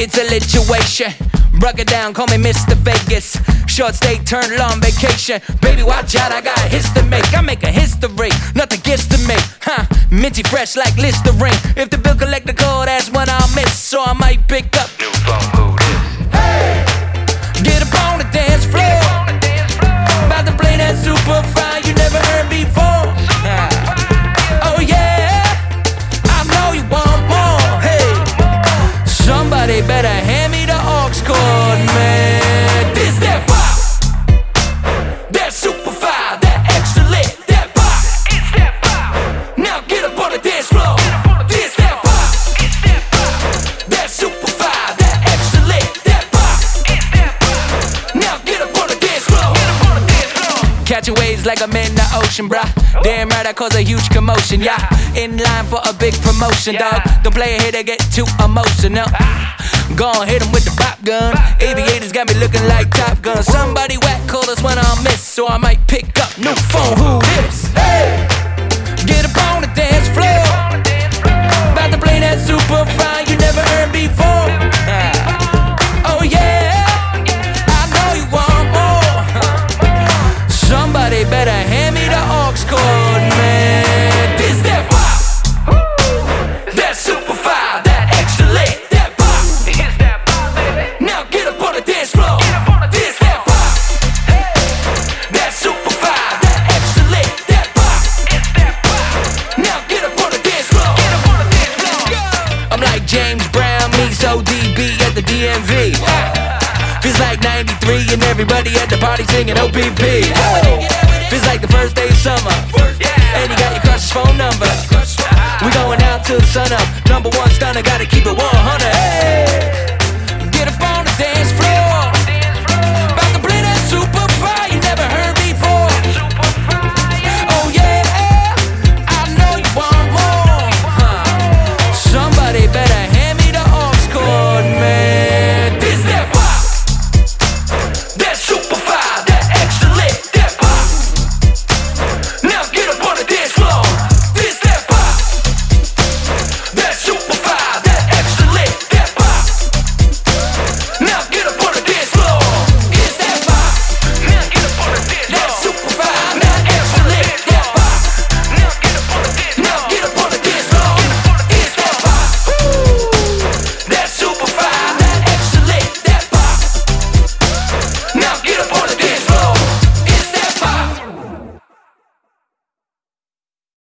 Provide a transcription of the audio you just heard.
It's a lituation. Broke it down, call me Mr. Vegas. Short stay turned long vacation. Baby, watch out, I got hits to make. I make a history, nothing gets to me. Minty fresh like Listerine. If the bill collector call, that's when I'll miss. So I might pick up. New phone, who this? Hey, get up on the dance floor. About to play that super fine you never heard before. Oh yeah, I know you want more. Hey, somebody better hand me the aux cord, man. This that fire, that super fire, that extra lit, that fire. It's that fire. Now get up on the dance floor. This that fire, It's that fire. that super fire, that extra lit, that fire. It's that fire. Now get up on the dance floor. Get up on the dance floor. Catching waves like I'm in the ocean, bruh. Damn right, I cause a huge commotion, yeah. In line for a big promotion, dog. Don't play a hit or get too emotional. Go on, hit 'em with the pop gun. Aviators got me looking like Top Gun. Somebody whack call us when I miss, so I might pick up. New phone, who this? Hey, get up on the dance floor. About to play that super fine you never heard before. Oh yeah, I know you want more. Somebody better hand me the aux cord, man. This that fire, that super fire, that extra lit, that fire. It's that fire, baby. Now get up on the dance floor. Get up on the This dance that fire, that super fire, that extra lit, that fire. It's that fire. Now get up on the dance floor. Get up on the dance floor. I'm like James Brown meets ODB at the DMV. Feels like 93 and everybody at the party singing OPP. Feels like the first day of summer, and you got your crush's phone number. We going out till the sun up. Number one stunner, gotta keep it 100. Hey.